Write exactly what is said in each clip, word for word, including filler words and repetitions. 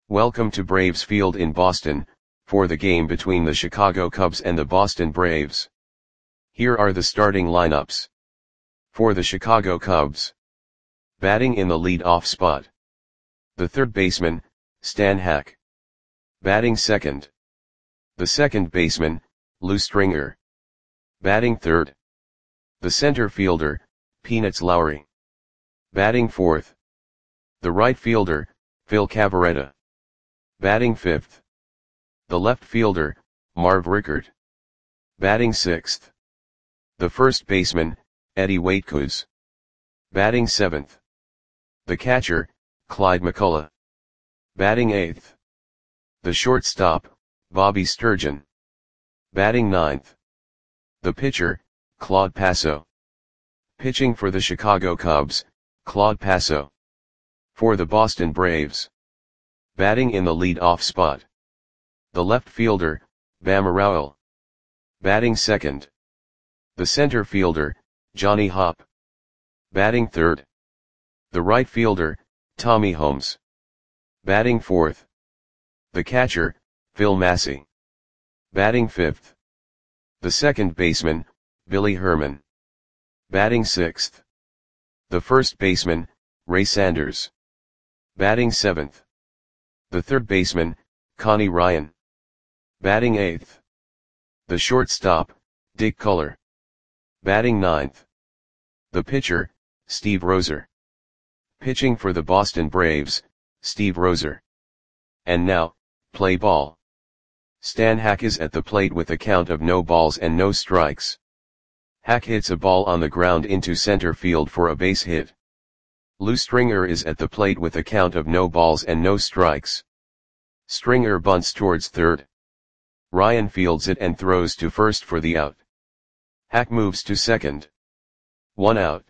Welcome to Braves Field in Boston, for the game between the Chicago Cubs and the Boston Braves. Here are the starting lineups. For the Chicago Cubs. Batting in the lead-off spot. The third baseman, Stan Hack. Batting second. The second baseman, Lou Stringer. Batting third. The center fielder, Peanuts Lowry. Batting fourth. The right fielder, Phil Cavarretta. Batting fifth. The left fielder, Marv Rickert. Batting sixth. The first baseman, Eddie Waitkus. Batting seventh. The catcher, Clyde McCullough. Batting eighth. The shortstop, Bobby Sturgeon. Batting ninth. The pitcher, Claude Passo. Pitching for the Chicago Cubs, Claude Passo. For the Boston Braves. Batting in the lead-off spot. The left fielder, Bama Rowell. Batting second. The center fielder, Johnny Hopp. Batting third. The right fielder, Tommy Holmes. Batting fourth. The catcher, Phil Massey. Batting fifth. The second baseman, Billy Herman. Batting sixth. The first baseman, Ray Sanders. Batting seventh. The third baseman, Connie Ryan. Batting eighth. The shortstop, Dick Culler. Batting ninth. The pitcher, Steve Roser. Pitching for the Boston Braves, Steve Roser. And now, play ball. Stan Hack is at the plate with a count of no balls and no strikes. Hack hits a ball on the ground into center field for a base hit. Lou Stringer is at the plate with a count of no balls and no strikes. Stringer bunts towards third. Ryan fields it and throws to first for the out. Hack moves to second. One out.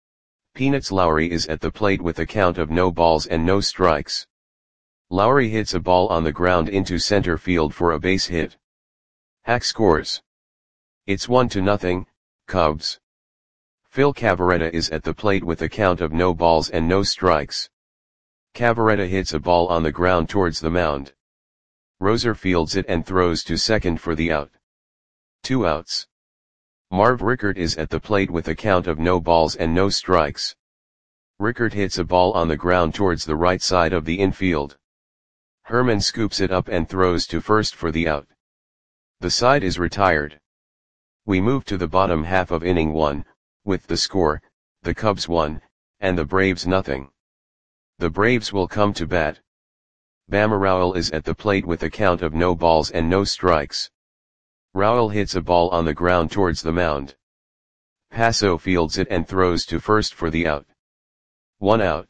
Peanuts Lowry is at the plate with a count of no balls and no strikes. Lowry hits a ball on the ground into center field for a base hit. Hack scores. It's one to nothing, Cubs. Phil Cavarretta is at the plate with a count of no balls and no strikes. Cavarretta hits a ball on the ground towards the mound. Roser fields it and throws to second for the out. Two outs. Marv Rickert is at the plate with a count of no balls and no strikes. Rickert hits a ball on the ground towards the right side of the infield. Herman scoops it up and throws to first for the out. The side is retired. We move to the bottom half of inning one, with the score, the Cubs one, and the Braves nothing. The Braves will come to bat. Bama Rowell is at the plate with a count of no balls and no strikes. Rowell hits a ball on the ground towards the mound. Passo fields it and throws to first for the out. One out.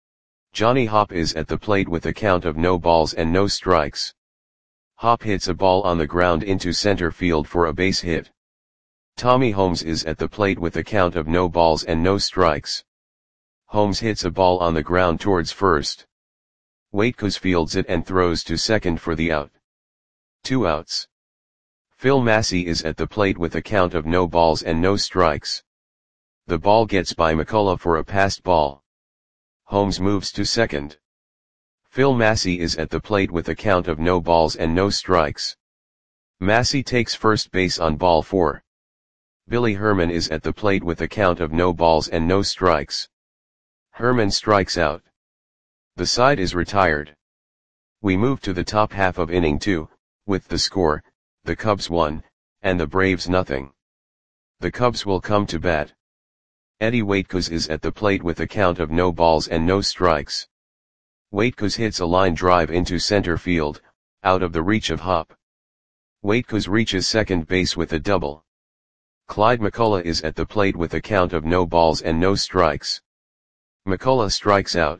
Johnny Hopp is at the plate with a count of no balls and no strikes. Hopp hits a ball on the ground into center field for a base hit. Tommy Holmes is at the plate with a count of no balls and no strikes. Holmes hits a ball on the ground towards first. Waitkus fields it and throws to second for the out. Two outs. Phil Massey is at the plate with a count of no balls and no strikes. The ball gets by McCullough for a passed ball. Holmes moves to second. Phil Massey is at the plate with a count of no balls and no strikes. Massey takes first base on ball four. Billy Herman is at the plate with a count of no balls and no strikes. Herman strikes out. The side is retired. We move to the top half of inning two, with the score, the Cubs one, and the Braves nothing. The Cubs will come to bat. Eddie Waitkus is at the plate with a count of no balls and no strikes. Waitkus hits a line drive into center field, out of the reach of Hopp. Waitkus reaches second base with a double. Clyde McCullough is at the plate with a count of no balls and no strikes. McCullough strikes out.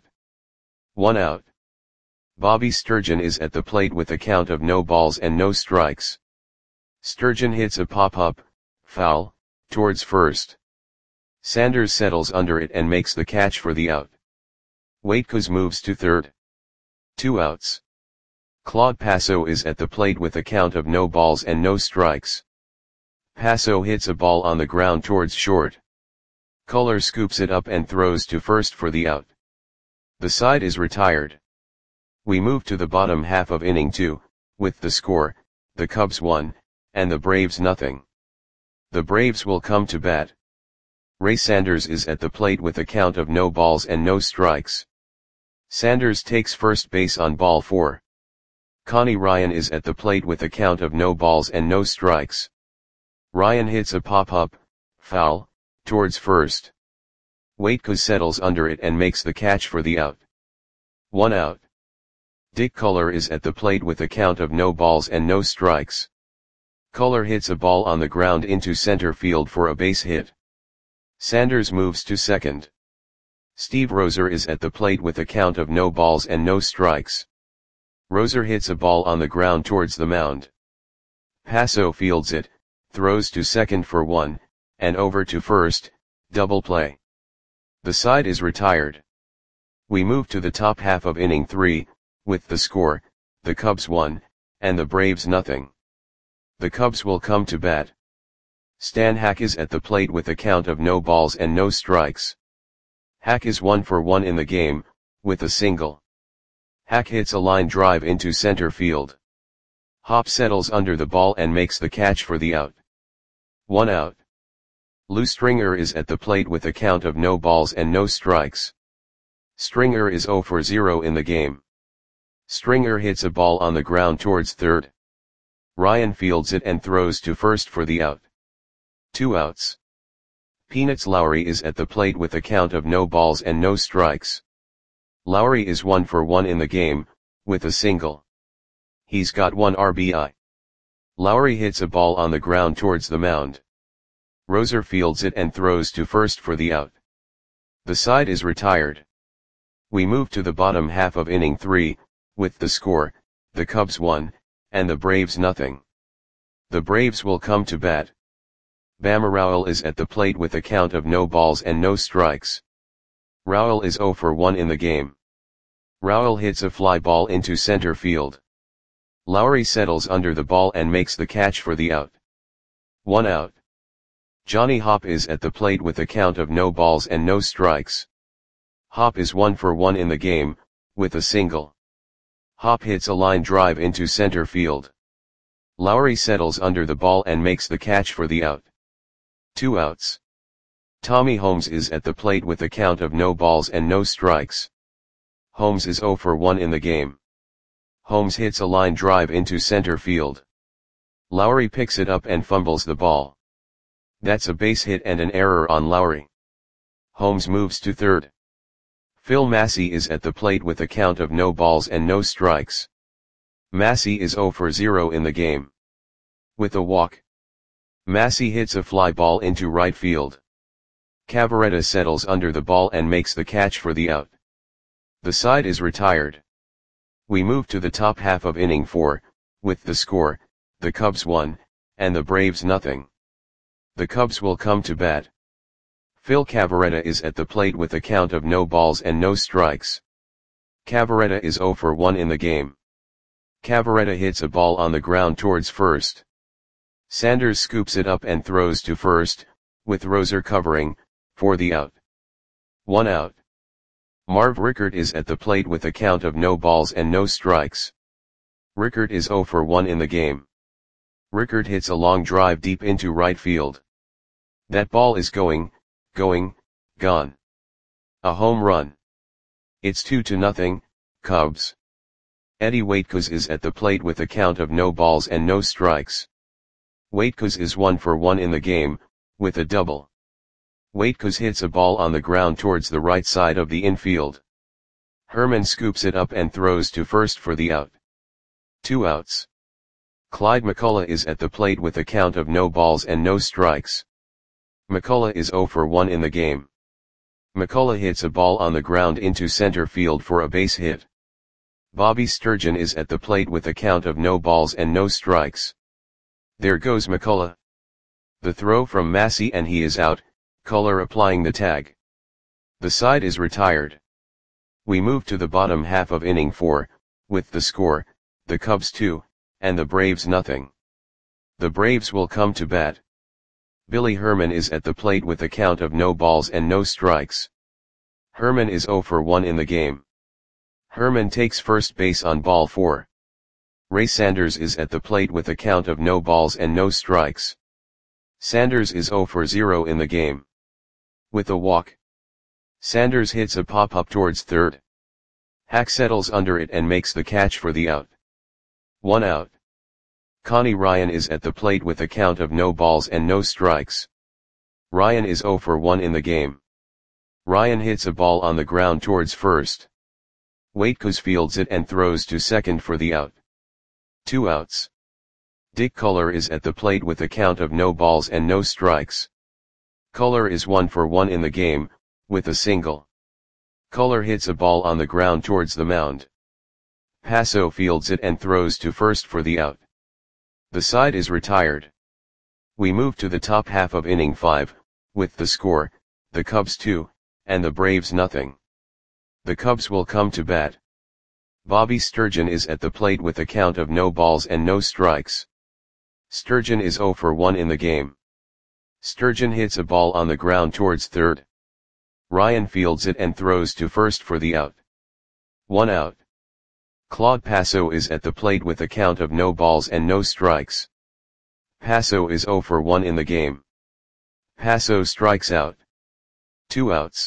One out. Bobby Sturgeon is at the plate with a count of no balls and no strikes. Sturgeon hits a pop-up, foul, towards first. Sanders settles under it and makes the catch for the out. Waitkus moves to third. Two outs. Claude Passo is at the plate with a count of no balls and no strikes. Passo hits a ball on the ground towards short. Culler scoops it up and throws to first for the out. The side is retired. We move to the bottom half of inning two, with the score, the Cubs one, and the Braves nothing. The Braves will come to bat. Ray Sanders is at the plate with a count of no balls and no strikes. Sanders takes first base on ball four. Connie Ryan is at the plate with a count of no balls and no strikes. Ryan hits a pop-up, foul, towards first. Waitkus settles under it and makes the catch for the out. One out. Dick Culler is at the plate with a count of no balls and no strikes. Culler hits a ball on the ground into center field for a base hit. Sanders moves to second. Steve Roser is at the plate with a count of no balls and no strikes. Roser hits a ball on the ground towards the mound. Passo fields it, throws to second for one, and over to first, double play. The side is retired. We move to the top half of inning three, with the score, the Cubs one, and the Braves nothing. The Cubs will come to bat. Stan Hack is at the plate with a count of no balls and no strikes. Hack is one for one in the game, with a single. Hack hits a line drive into center field. Hop settles under the ball and makes the catch for the out. One out. Lou Stringer is at the plate with a count of no balls and no strikes. Stringer is zero for zero in the game. Stringer hits a ball on the ground towards third. Ryan fields it and throws to first for the out. Two outs. Peanuts Lowry is at the plate with a count of no balls and no strikes. Lowry is one for one in the game, with a single. He's got one R B I. Lowry hits a ball on the ground towards the mound. Roser fields it and throws to first for the out. The side is retired. We move to the bottom half of inning three, with the score, the Cubs one, and the Braves nothing. The Braves will come to bat. Bama Rowell is at the plate with a count of no balls and no strikes. Rowell is zero for one in the game. Rowell hits a fly ball into center field. Lowry settles under the ball and makes the catch for the out. One out. Johnny Hop is at the plate with a count of no balls and no strikes. Hop is one for one in the game, with a single. Hop hits a line drive into center field. Lowry settles under the ball and makes the catch for the out. Two outs. Tommy Holmes is at the plate with a count of no balls and no strikes. Holmes is zero for one in the game. Holmes hits a line drive into center field. Lowry picks it up and fumbles the ball. That's a base hit and an error on Lowry. Holmes moves to third. Phil Massey is at the plate with a count of no balls and no strikes. Massey is zero for zero in the game. With a walk. Massey hits a fly ball into right field. Cavaretta settles under the ball and makes the catch for the out. The side is retired. We move to the top half of inning four, with the score, the Cubs one, and the Braves nothing. The Cubs will come to bat. Phil Cavaretta is at the plate with a count of no balls and no strikes. Cavaretta is zero for one in the game. Cavaretta hits a ball on the ground towards first. Sanders scoops it up and throws to first, with Roser covering, for the out. One out. Marv Rickert is at the plate with a count of no balls and no strikes. Rickert is zero for one in the game. Rickert hits a long drive deep into right field. That ball is going, going, gone. A home run. It's two to nothing, Cubs. Eddie Waitkus is at the plate with a count of no balls and no strikes. Waitkus is one for one in the game, with a double. Waitkus hits a ball on the ground towards the right side of the infield. Herman scoops it up and throws to first for the out. Two outs. Clyde McCullough is at the plate with a count of no balls and no strikes. McCullough is zero for one in the game. McCullough hits a ball on the ground into center field for a base hit. Bobby Sturgeon is at the plate with a count of no balls and no strikes. There goes McCullough. The throw from Massey and he is out, Culler applying the tag. The side is retired. We move to the bottom half of inning four, with the score, the Cubs two, and the Braves nothing. The Braves will come to bat. Billy Herman is at the plate with a count of no balls and no strikes. Herman is zero for one in the game. Herman takes first base on ball four. Ray Sanders is at the plate with a count of no balls and no strikes. Sanders is zero for zero in the game. With a walk, Sanders hits a pop-up towards third. Hack settles under it and makes the catch for the out. One out. Connie Ryan is at the plate with a count of no balls and no strikes. Ryan is zero for one in the game. Ryan hits a ball on the ground towards first. Waitkus fields it and throws to second for the out. Two outs. Dick Culler is at the plate with a count of no balls and no strikes. Culler is one for one in the game, with a single. Culler hits a ball on the ground towards the mound. Passo fields it and throws to first for the out. The side is retired. We move to the top half of inning five, with the score, the Cubs two, and the Braves nothing. The Cubs will come to bat. Bobby Sturgeon is at the plate with a count of no balls and no strikes. Sturgeon is zero for one in the game. Sturgeon hits a ball on the ground towards third. Ryan fields it and throws to first for the out. One out. Claude Passo is at the plate with a count of no balls and no strikes. Passo is zero for one in the game. Passo strikes out. Two outs.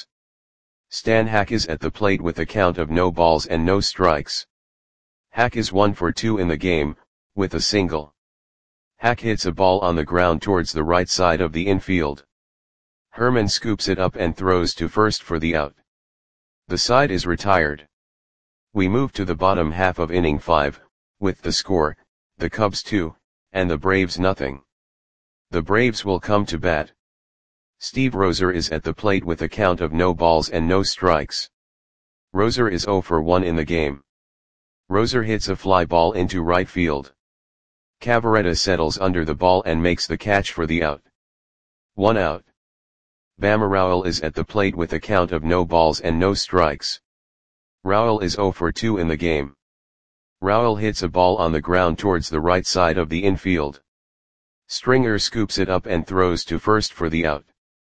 Stan Hack is at the plate with a count of no balls and no strikes. Hack is one for two in the game, with a single. Hack hits a ball on the ground towards the right side of the infield. Herman scoops it up and throws to first for the out. The side is retired. We move to the bottom half of inning five, with the score, the Cubs two, and the Braves nothing. The Braves will come to bat. Steve Roser is at the plate with a count of no balls and no strikes. Roser is zero for one in the game. Roser hits a fly ball into right field. Cavaretta settles under the ball and makes the catch for the out. One out. Bama Rowell is at the plate with a count of no balls and no strikes. Rowell is zero for two in the game. Rowell hits a ball on the ground towards the right side of the infield. Stringer scoops it up and throws to first for the out.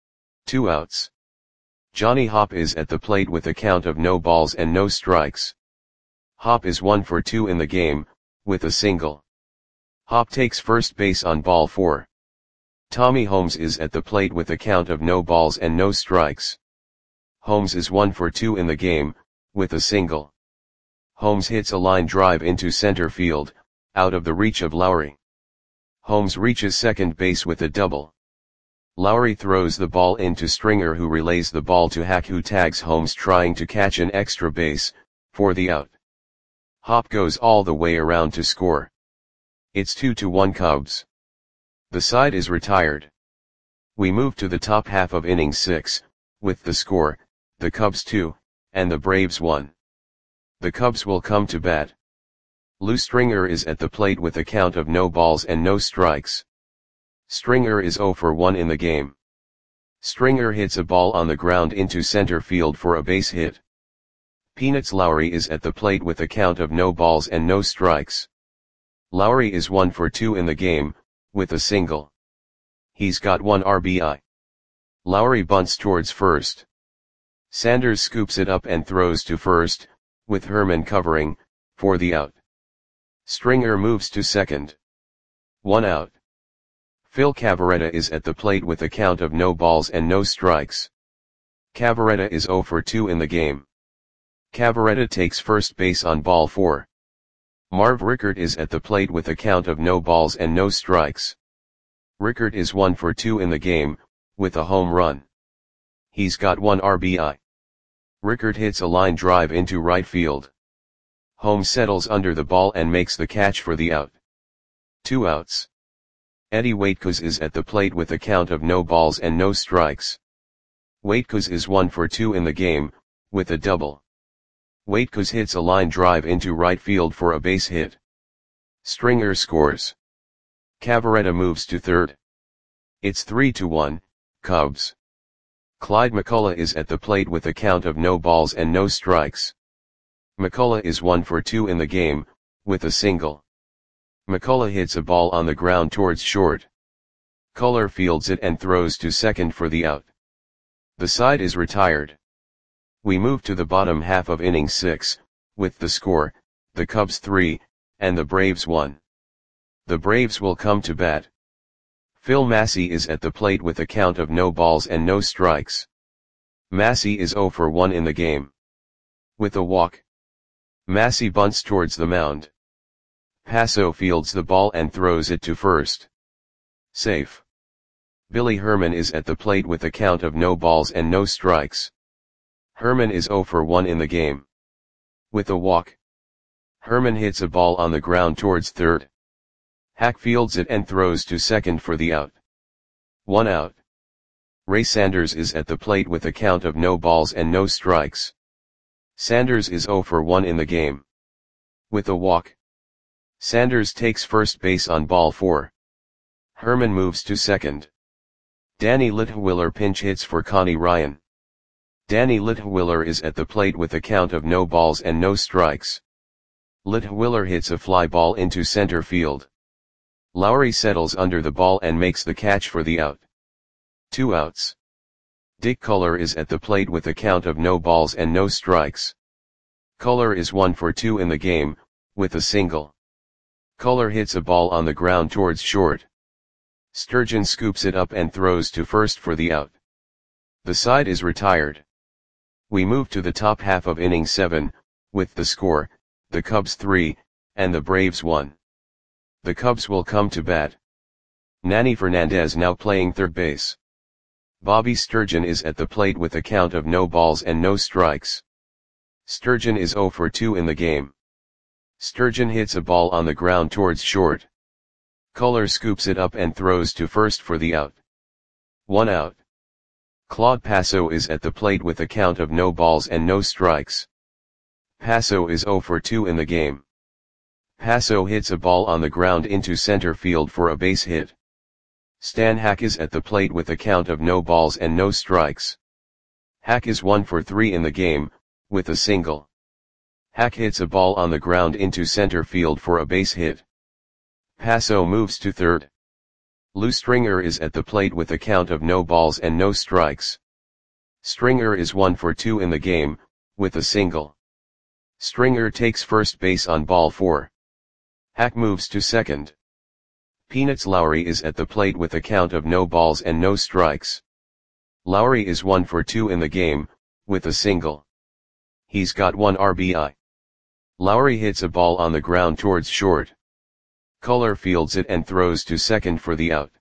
Two outs. Johnny Hopp is at the plate with a count of no balls and no strikes. Hopp is one for two in the game, with a single. Hopp takes first base on ball four. Tommy Holmes is at the plate with a count of no balls and no strikes. Holmes is one for two in the game, with a single. Holmes hits a line drive into center field, out of the reach of Lowry. Holmes reaches second base with a double. Lowry throws the ball into Stringer, who relays the ball to Hack, who tags Holmes trying to catch an extra base, for the out. Hopp goes all the way around to score. It's two to one Cubs. The side is retired. We move to the top half of inning six, with the score, the Cubs two, and the Braves one. The Cubs will come to bat. Lou Stringer is at the plate with a count of no balls and no strikes. Stringer is zero for one in the game. Stringer hits a ball on the ground into center field for a base hit. Peanuts Lowry is at the plate with a count of no balls and no strikes. Lowry is one for two in the game, with a single. He's got one R B I. Lowry bunts towards first. Sanders scoops it up and throws to first, with Herman covering, for the out. Stringer moves to second. One out. Phil Cavaretta is at the plate with a count of no balls and no strikes. Cavaretta is zero for two in the game. Cavaretta takes first base on ball four. Marv Rickert is at the plate with a count of no balls and no strikes. Rickert is one for two in the game, with a home run. He's got one R B I. Rickert hits a line drive into right field. Holmes settles under the ball and makes the catch for the out. Two outs. Eddie Waitkus is at the plate with a count of no balls and no strikes. Waitkus is one for two in the game, with a double. Waitkus hits a line drive into right field for a base hit. Stringer scores. Cavaretta moves to third. It's three to one, Cubs. Clyde McCullough is at the plate with a count of no balls and no strikes. McCullough is one for two in the game, with a single. McCullough hits a ball on the ground towards short. Culler fields it and throws to second for the out. The side is retired. We move to the bottom half of inning six, with the score, the Cubs three, and the Braves one. The Braves will come to bat. Phil Massey is at the plate with a count of no balls and no strikes. Massey is zero for one in the game. With a walk. Massey bunts towards the mound. Paso fields the ball and throws it to first. Safe. Billy Herman is at the plate with a count of no balls and no strikes. Herman is zero for one in the game. With a walk. Herman hits a ball on the ground towards third. Hack fields it and throws to second for the out. One out. Ray Sanders is at the plate with a count of no balls and no strikes. Sanders is zero for one in the game. With a walk. Sanders takes first base on ball four. Herman moves to second. Danny Litwiller pinch hits for Connie Ryan. Danny Litwiller is at the plate with a count of no balls and no strikes. Litwiller hits a fly ball into center field. Lowry settles under the ball and makes the catch for the out. Two outs. Dick Culler is at the plate with a count of no balls and no strikes. Culler is one for two in the game, with a single. Culler hits a ball on the ground towards short. Sturgeon scoops it up and throws to first for the out. The side is retired. We move to the top half of inning seven, with the score, the Cubs three, and the Braves one. The Cubs will come to bat. Nanny Fernandez now playing third base. Bobby Sturgeon is at the plate with a count of no balls and no strikes. Sturgeon is zero for two in the game. Sturgeon hits a ball on the ground towards short. Culler scoops it up and throws to first for the out. One out. Claude Paso is at the plate with a count of no balls and no strikes. Paso is zero for two in the game. Paso hits a ball on the ground into center field for a base hit. Stan Hack is at the plate with a count of no balls and no strikes. Hack is one for three in the game, with a single. Hack hits a ball on the ground into center field for a base hit. Paso moves to third. Lou Stringer is at the plate with a count of no balls and no strikes. Stringer is one for two in the game, with a single. Stringer takes first base on ball four. Hack moves to second. Peanuts Lowry is at the plate with a count of no balls and no strikes. Lowry is one for two in the game, with a single. He's got one R B I. Lowry hits a ball on the ground towards short. Culler fields it and throws to second for the out.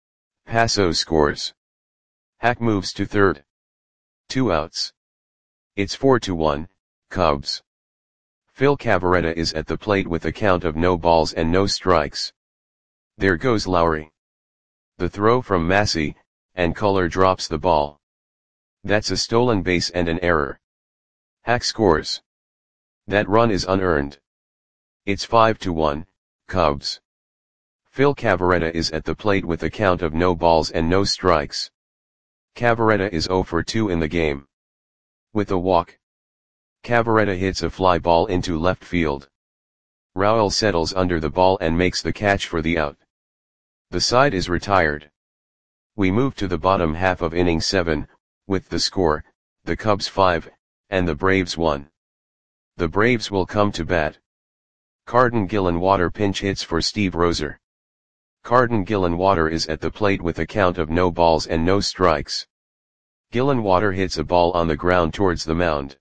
Paso scores. Hack moves to third. Two outs. It's four to one, Cubs. Phil Cavarretta is at the plate with a count of no balls and no strikes. There goes Lowry. The throw from Massey, and Culler drops the ball. That's a stolen base and an error. Hack scores. That run is unearned. It's five to one, Cubs. Phil Cavarretta is at the plate with a count of no balls and no strikes. Cavarretta is zero for two in the game. With a walk. Cavarretta hits a fly ball into left field. Rowell settles under the ball and makes the catch for the out. The side is retired. We move to the bottom half of inning seven, with the score, the Cubs five, and the Braves one. The Braves will come to bat. Carden Gillenwater pinch hits for Steve Roser. Carden Gillenwater is at the plate with a count of no balls and no strikes. Gillenwater hits a ball on the ground towards the mound.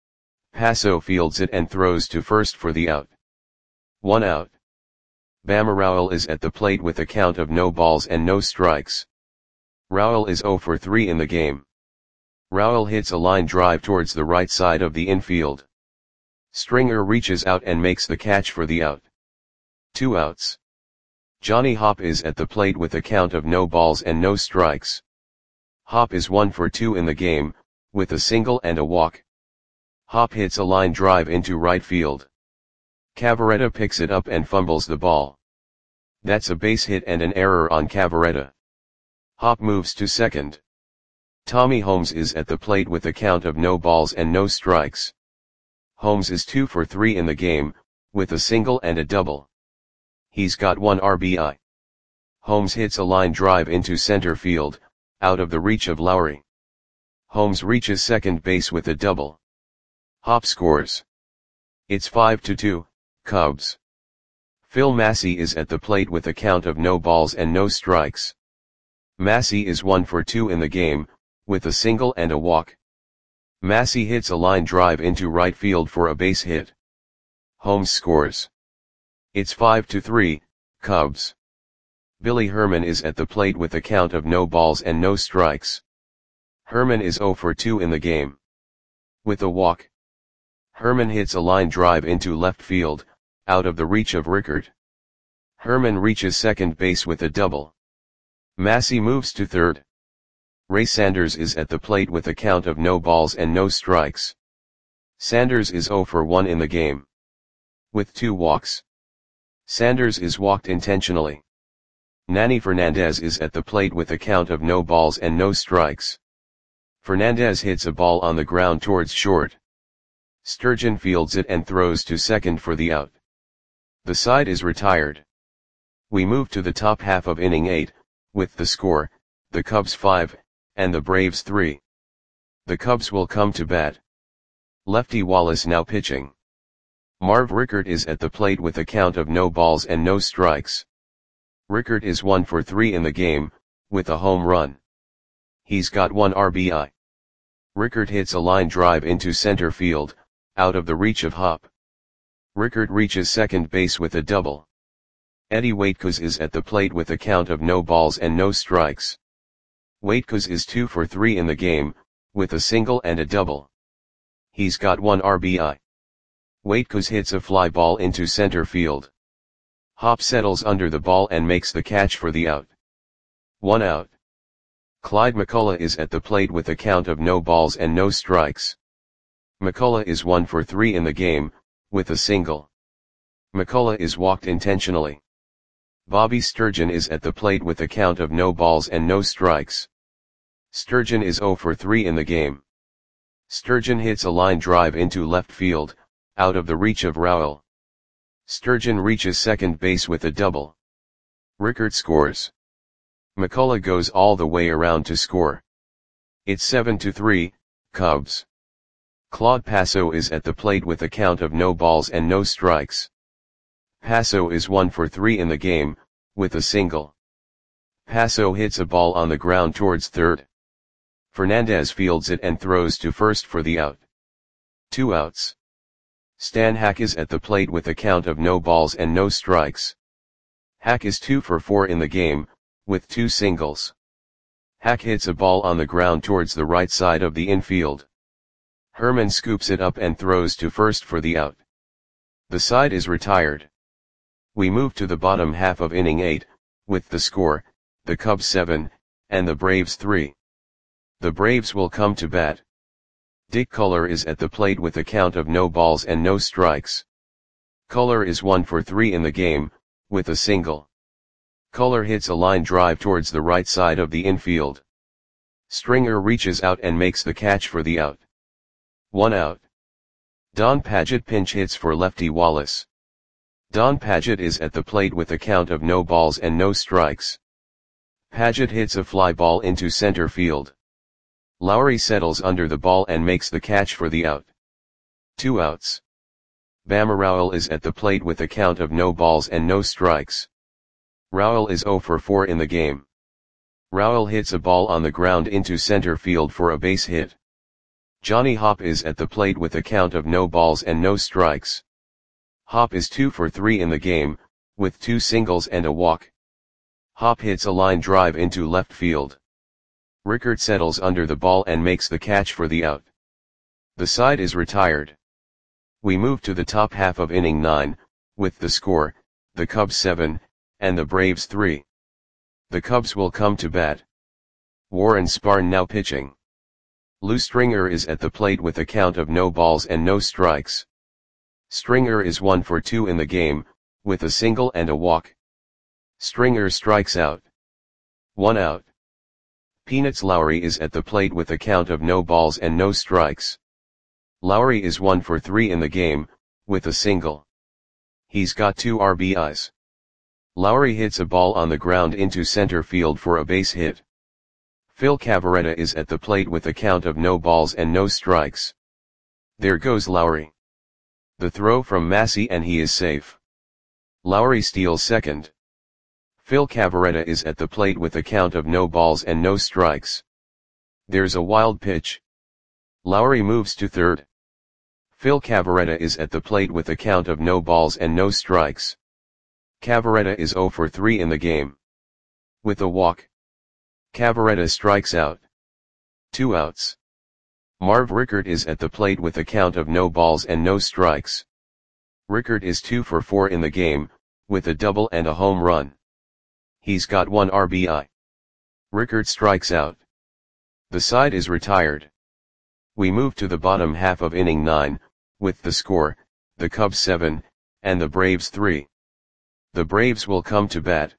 Paso fields it and throws to first for the out. One out. Bama Rowell is at the plate with a count of no balls and no strikes. Rowell is zero for three in the game. Rowell hits a line drive towards the right side of the infield. Stringer reaches out and makes the catch for the out. Two outs. Johnny Hopp is at the plate with a count of no balls and no strikes. Hopp is one for two in the game, with a single and a walk. Hopp hits a line drive into right field. Cavarretta picks it up and fumbles the ball. That's a base hit and an error on Cavarretta. Hopp moves to second. Tommy Holmes is at the plate with a count of no balls and no strikes. Holmes is two for three in the game, with a single and a double. He's got one R B I. Holmes hits a line drive into center field, out of the reach of Lowry. Holmes reaches second base with a double. Hopp scores. It's five to two, Cubs. Phil Massey is at the plate with a count of no balls and no strikes. Massey is one for two in the game, with a single and a walk. Massey hits a line drive into right field for a base hit. Holmes scores. It's five to three, Cubs. Billy Herman is at the plate with a count of no balls and no strikes. Herman is zero for two in the game. With a walk. Herman hits a line drive into left field, out of the reach of Rickard. Herman reaches second base with a double. Massey moves to third. Ray Sanders is at the plate with a count of no balls and no strikes. Sanders is zero for one in the game. With two walks. Sanders is walked intentionally. Nanny Fernandez is at the plate with a count of no balls and no strikes. Fernandez hits a ball on the ground towards short. Sturgeon fields it and throws to second for the out. The side is retired. We move to the top half of inning eight, with the score, the Cubs five, and the Braves three. The Cubs will come to bat. Lefty Wallace now pitching. Marv Rickard is at the plate with a count of no balls and no strikes. Rickard is one for three in the game, with a home run. He's got one R B I. Rickard hits a line drive into center field, out of the reach of Hop. Rickard reaches second base with a double. Eddie Waitkos is at the plate with a count of no balls and no strikes. Waitkos is two for three in the game, with a single and a double. He's got one R B I. Waitkos hits a fly ball into center field. Hop settles under the ball and makes the catch for the out. One out. Clyde McCullough is at the plate with a count of no balls and no strikes. McCullough is one for three in the game, with a single. McCullough is walked intentionally. Bobby Sturgeon is at the plate with a count of no balls and no strikes. Sturgeon is zero for three in the game. Sturgeon hits a line drive into left field, out of the reach of Rowell. Sturgeon reaches second base with a double. Rickard scores. McCullough goes all the way around to score. It's seven to three, Cubs. Claude Passo is at the plate with a count of no balls and no strikes. Passo is one for three in the game, with a single. Passo hits a ball on the ground towards third. Fernandez fields it and throws to first for the out. Two outs. Stan Hack is at the plate with a count of no balls and no strikes. Hack is two for four in the game, with two singles. Hack hits a ball on the ground towards the right side of the infield. Herman scoops it up and throws to first for the out. The side is retired. We move to the bottom half of inning eight, with the score, the Cubs seven, and the Braves three. The Braves will come to bat. Dick Culler is at the plate with a count of no balls and no strikes. Culler is one for three in the game, with a single. Culler hits a line drive towards the right side of the infield. Stringer reaches out and makes the catch for the out. One out. Don Padgett pinch hits for lefty Wallace. Don Padgett is at the plate with a count of no balls and no strikes. Padgett hits a fly ball into center field. Lowry settles under the ball and makes the catch for the out. Two outs. Bama Rowell is at the plate with a count of no balls and no strikes. Rowell is zero for four in the game. Rowell hits a ball on the ground into center field for a base hit. Johnny Hop is at the plate with a count of no balls and no strikes. Hop is two for three in the game, with two singles and a walk. Hop hits a line drive into left field. Rickard settles under the ball and makes the catch for the out. The side is retired. We move to the top half of inning nine, with the score, the Cubs seven, and the Braves three. The Cubs will come to bat. Warren Spahn now pitching. Lou Stringer is at the plate with a count of no balls and no strikes. Stringer is one for two in the game, with a single and a walk. Stringer strikes out. One out. Peanuts Lowry is at the plate with a count of no balls and no strikes. Lowry is one for three in the game, with a single. He's got two R B Is. Lowry hits a ball on the ground into center field for a base hit. Phil Cavarretta is at the plate with a count of no balls and no strikes. There goes Lowry. The throw from Massey and he is safe. Lowry steals second. Phil Cavarretta is at the plate with a count of no balls and no strikes. There's a wild pitch. Lowry moves to third. Phil Cavarretta is at the plate with a count of no balls and no strikes. Cavarretta is zero for three in the game. With a walk, Cavarretta strikes out. Two outs. Marv Rickert is at the plate with a count of no balls and no strikes. Rickert is two for four in the game, with a double and a home run. He's got one R B I. Rickert strikes out. The side is retired. We move to the bottom half of inning nine, with the score, the Cubs seven, and the Braves three. The Braves will come to bat.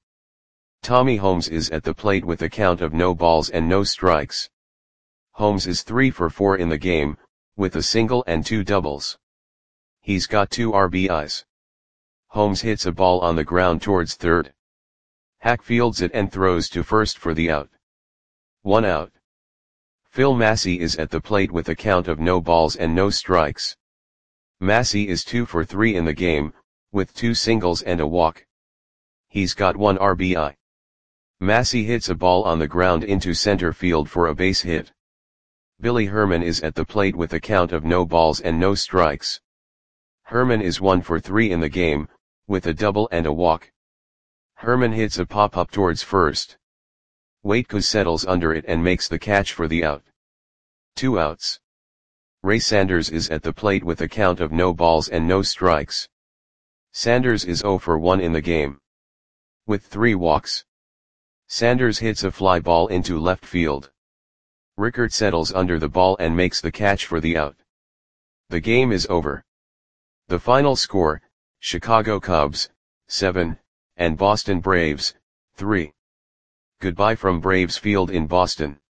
Tommy Holmes is at the plate with a count of no balls and no strikes. Holmes is three for four in the game, with a single and two doubles. He's got two R B Is. Holmes hits a ball on the ground towards third. Hack fields it and throws to first for the out. One out. Phil Massey is at the plate with a count of no balls and no strikes. Massey is two for three in the game, with two singles and a walk. He's got one R B I. Massey hits a ball on the ground into center field for a base hit. Billy Herman is at the plate with a count of no balls and no strikes. Herman is one for three in the game, with a double and a walk. Herman hits a pop-up towards first. Waitkus settles under it and makes the catch for the out. Two outs. Ray Sanders is at the plate with a count of no balls and no strikes. Sanders is zero for one in the game. With three walks, Sanders hits a fly ball into left field. Rickert settles under the ball and makes the catch for the out. The game is over. The final score, Chicago Cubs, seven, and Boston Braves, three. Goodbye from Braves Field in Boston.